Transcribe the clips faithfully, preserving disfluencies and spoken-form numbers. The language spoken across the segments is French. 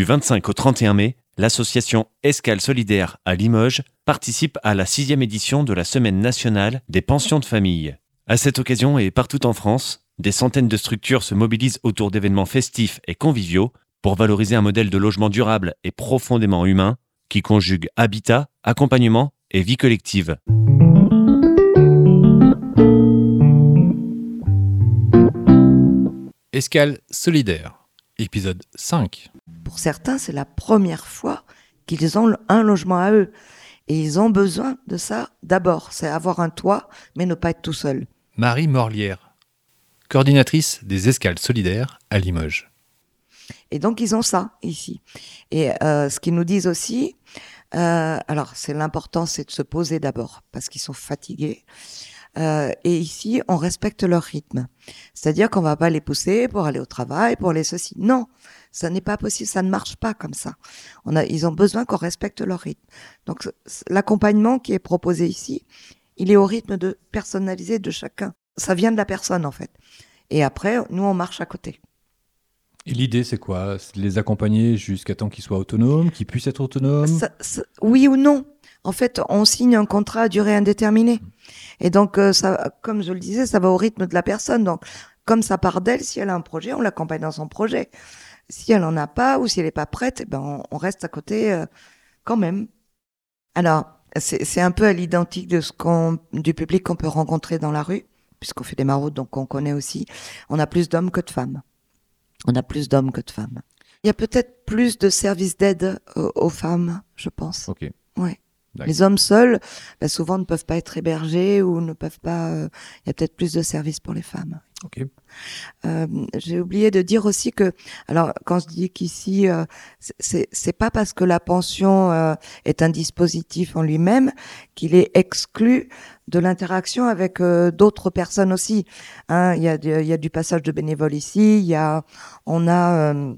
Du vingt-cinq au trente et un mai, l'association Escale Solidaire à Limoges participe à la sixième édition de la Semaine nationale des pensions de famille. À cette occasion et partout en France, des centaines de structures se mobilisent autour d'événements festifs et conviviaux pour valoriser un modèle de logement durable et profondément humain qui conjugue habitat, accompagnement et vie collective. Escale Solidaire, épisode cinq. Pour certains, c'est la première fois qu'ils ont un logement à eux. Et ils ont besoin de ça d'abord. C'est avoir un toit, mais ne pas être tout seul. Marie Morlière, coordinatrice des Escales Solidaires à Limoges. Et donc, ils ont ça ici. Et euh, ce qu'ils nous disent aussi, euh, alors, c'est l'important, c'est de se poser d'abord, parce qu'ils sont fatigués. Euh, et ici, on respecte leur rythme. C'est-à-dire qu'on va pas les pousser pour aller au travail, pour les ceci. Non, ça n'est pas possible, ça ne marche pas comme ça. On a, ils ont besoin qu'on respecte leur rythme. Donc, l'accompagnement qui est proposé ici, il est au rythme de personnalisé de chacun. Ça vient de la personne, en fait. Et après, nous, on marche à côté. Et l'idée, c'est quoi ? C'est de les accompagner jusqu'à temps qu'ils soient autonomes, qu'ils puissent être autonomes ? ça, ça, Oui ou non ? En fait, on signe un contrat à durée indéterminée. Et donc, euh, ça, comme je le disais, ça va au rythme de la personne. Donc, comme ça part d'elle, si elle a un projet, on l'accompagne dans son projet. Si elle en a pas ou si elle est pas prête, eh ben, on, on reste à côté euh, quand même. Alors, c'est, c'est un peu à l'identique de ce qu'on, du public qu'on peut rencontrer dans la rue, puisqu'on fait des maraudes, donc on connaît aussi. On a plus d'hommes que de femmes. On a plus d'hommes que de femmes. Il y a peut-être plus de services d'aide aux, aux femmes, je pense. Ok. Ouais. D'accord. Les hommes seuls, ben souvent ne peuvent pas être hébergés ou ne peuvent pas. Euh, il y a peut-être plus de services pour les femmes. Ok. Euh, j'ai oublié de dire aussi que, alors quand je dis qu'ici, euh, c'est c'est pas parce que la pension euh, est un dispositif en lui-même qu'il est exclu de l'interaction avec euh, d'autres personnes aussi. Hein, il y a il y a du passage de bénévoles ici, il y a on a euh,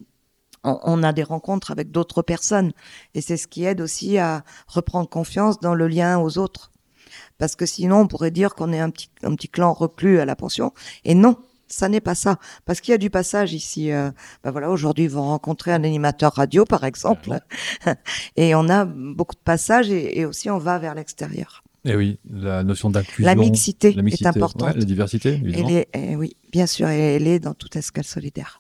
on a des rencontres avec d'autres personnes et c'est ce qui aide aussi à reprendre confiance dans le lien aux autres. Parce que sinon, on pourrait dire qu'on est un petit, un petit clan reclus à la pension. Et non, ça n'est pas ça. Parce qu'il y a du passage ici. Euh, ben voilà, aujourd'hui, ils vont rencontrer un animateur radio, par exemple. Et on a beaucoup de passages et, et aussi on va vers l'extérieur. Et oui, la notion d'inclusion. La mixité, la mixité est importante. Ouais, la diversité, évidemment. Elle est, eh oui, bien sûr, elle est dans toute Escale Solidaire.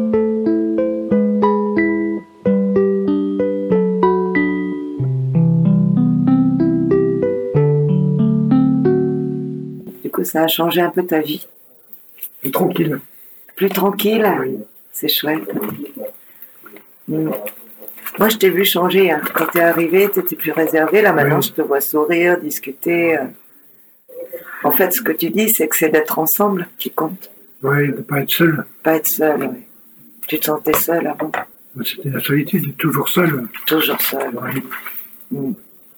Ça a changé un peu ta vie. Plus tranquille. Plus tranquille, oui. C'est chouette. Mmh. Moi, je t'ai vu changer. Hein. Quand t'es arrivé, t'étais plus réservé. Là, maintenant, oui. Je te vois sourire, discuter. En fait, ce que tu dis, c'est que c'est d'être ensemble qui compte. Oui, de ne pas être seul. Pas être seul, oui. Tu te sentais seul avant ? C'était la solitude, toujours seul. Toujours seul. Oui. Mmh.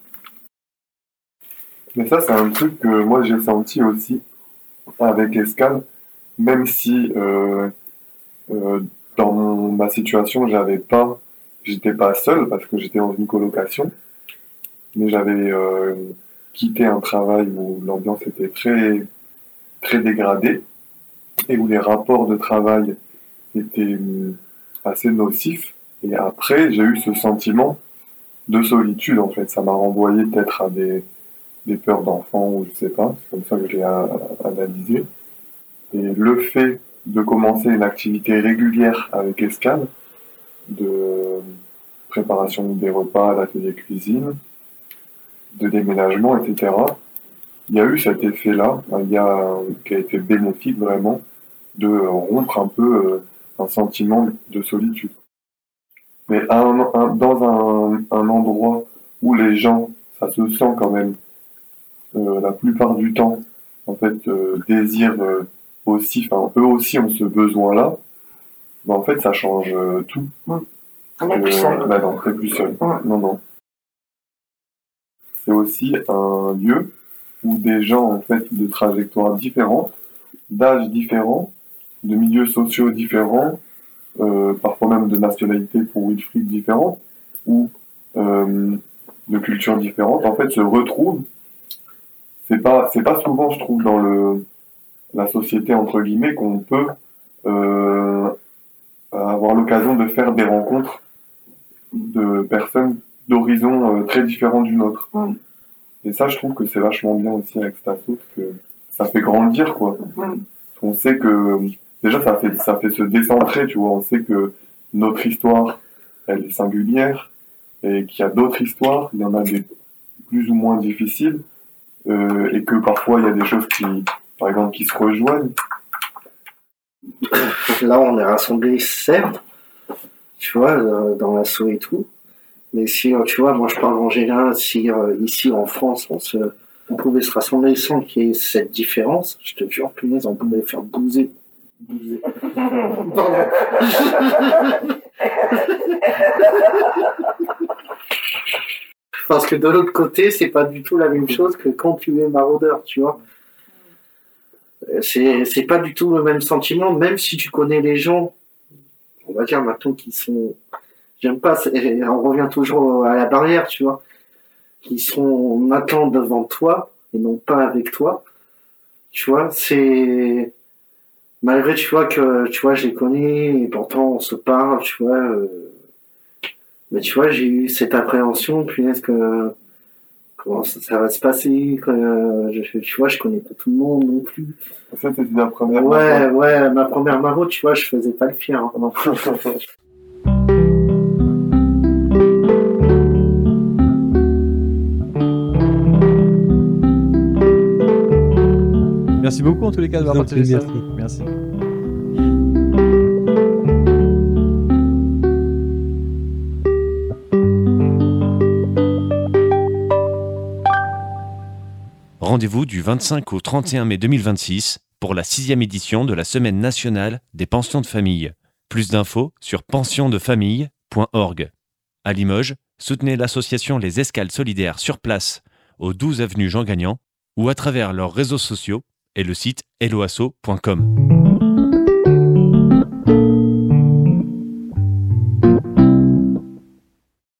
Mais ça, c'est un truc que moi j'ai senti aussi avec Escale, même si euh, euh, dans mon, ma situation, j'avais pas, j'étais pas seul parce que j'étais dans une colocation, mais j'avais euh, quitté un travail où l'ambiance était très très dégradée et où les rapports de travail étaient assez nocifs. Et après, j'ai eu ce sentiment de solitude en fait. Ça m'a renvoyé peut-être à des des peurs d'enfant ou je sais pas, c'est comme ça que je l'ai analysé. Et le fait de commencer une activité régulière avec Escale, de préparation des repas, d'atelier cuisine, de déménagement, et cetera, il y a eu cet effet-là, il y a, qui a été bénéfique vraiment, de rompre un peu un sentiment de solitude. Mais un, un, dans un, un endroit où les gens, ça se sent quand même, Euh, la plupart du temps, en fait, euh, désirent euh, aussi, enfin, eux aussi ont ce besoin-là, ben, en fait, ça change euh, tout. Mmh. On n'est plus seul. Ben non, t'es plus seul. Mmh. Non, non. C'est aussi un lieu où des gens, en fait, de trajectoires différentes, d'âges différents, de milieux sociaux différents, euh, parfois même de nationalités pour Wilfried différentes, ou euh, de cultures différentes, en fait, se retrouvent. C'est pas, c'est pas souvent, je trouve, dans le, la société, entre guillemets, qu'on peut euh, avoir l'occasion de faire des rencontres de personnes d'horizons euh, très différents du nôtre. Mm. Et ça, je trouve que c'est vachement bien aussi avec cette asso, parce que ça fait grandir, quoi. Mm. On sait que, déjà, ça fait, ça fait se décentrer, tu vois. On sait que notre histoire, elle est singulière, et qu'il y a d'autres histoires, il y en a des plus ou moins difficiles, euh, et que parfois, il y a des choses qui, par exemple, qui se rejoignent. Là, on est rassemblés sept, tu vois, euh, dans l'asso et tout. Mais si, euh, tu vois, moi je parle en général, si euh, ici en France, on, se, on pouvait se rassembler sans qu'il y ait cette différence, je te jure, punaise, on pouvait faire bouser. Bouser. Parce que de l'autre côté, c'est pas du tout la même chose que quand tu es maraudeur, tu vois. C'est, c'est pas du tout le même sentiment, même si tu connais les gens, on va dire maintenant qui sont, j'aime pas, on revient toujours à la barrière, tu vois, qui sont maintenant devant toi et non pas avec toi, tu vois, c'est, malgré, tu vois, que, tu vois, je les connais et pourtant on se parle, tu vois, euh, mais tu vois, j'ai eu cette appréhension, punaise, que, comment ça, ça va se passer, que, je, tu vois, je connais pas tout le monde non plus. Ça, c'était la première. Ouais, maraude. ouais, ma première maraude, tu vois, je faisais pas le fier. Hein. Merci beaucoup en tous les cas d'avoir Je vous en partagé prie, ça. merci. Merci. Rendez-vous du vingt-cinq au trente et un mai deux mille vingt-six pour la sixième édition de la Semaine nationale des pensions de famille. Plus d'infos sur pension de famille point org. À Limoges, soutenez l'association Les Escales Solidaires sur place, au douze avenue Jean Gagnant, ou à travers leurs réseaux sociaux et le site helloasso point com.